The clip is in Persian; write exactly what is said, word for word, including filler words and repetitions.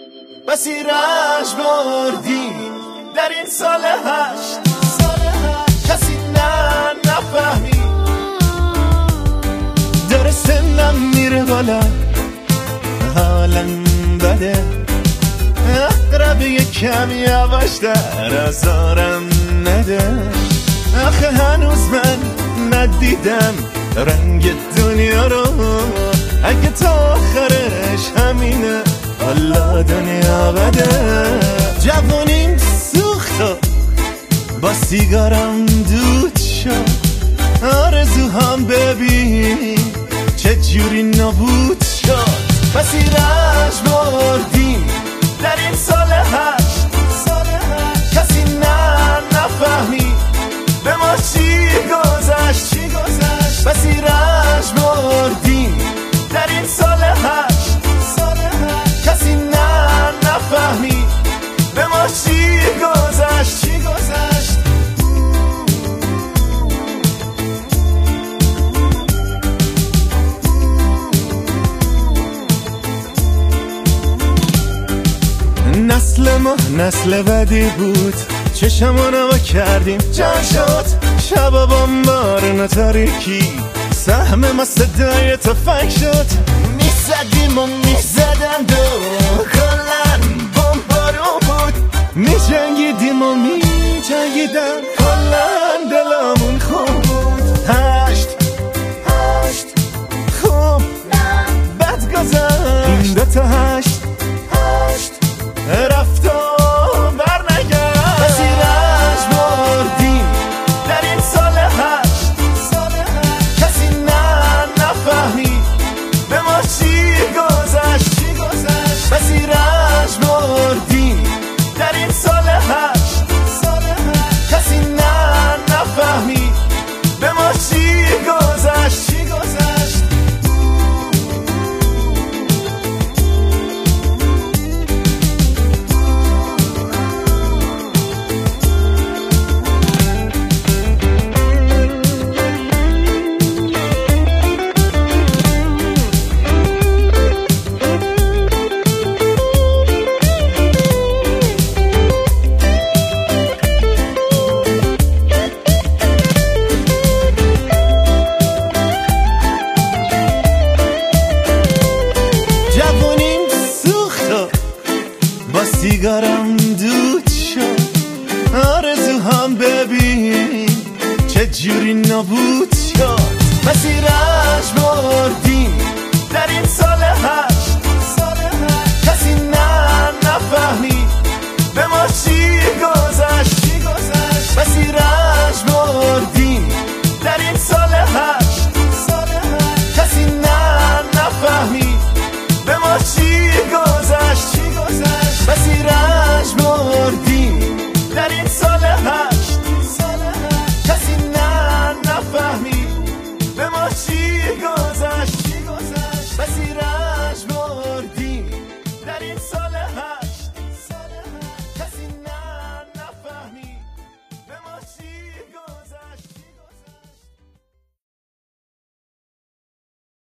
بسی رنج بردیم در این سال هشت. کسی نه نفهمی داره سنم میره بالا، حالم بده، اقرب یک کم یواش در ازارم نده. آخه هنوز من ندیدم رنگ دنیا رو، اگه تا آخرش همینه والا دنیا بده. جوانیم سوخت با سیگارم دود شد، آرزوهام ببین چه جوری نابود شد. بسی رنج بردیم در این سال هشت. کسی نه نفهمی به ما چی گذشت. بسی رنج بردیم در این سال هشت. کسی نه نفهمی به ما چی گذشت. نسل ما نسل بدی بود، چشمانو با کردیم جمع شد. شبا بامبارون و تاریکی سهم ما صدای تفنگ شد. میزدیم و میزدند و کلن بامبارون بود، میجنگیدیم و میجنگیدن کلن دلمون خوب بود. هشت هشت خوب بد گذشت، این دوتا هشت هشت رفت و بر نگشت. بسی رنج بردیم در این سال هشت. کسی نه نفهمی به ما چی گذشت. بسی رنج بردیم در این سال هشت. کسی نه نفهمی به ما چی گذشت. با سیگارم دود شد، آرزوهام ببین چه جوری نابود شد. بسی رنج بردیم در این سال هشت. کسی نه نفهمی به ما چی گذشت. بسی رنج بردیم در این سال هشت. کسی نه نفهمی به ما چی گذشت. بسی رنج بردیم در این سال هشت.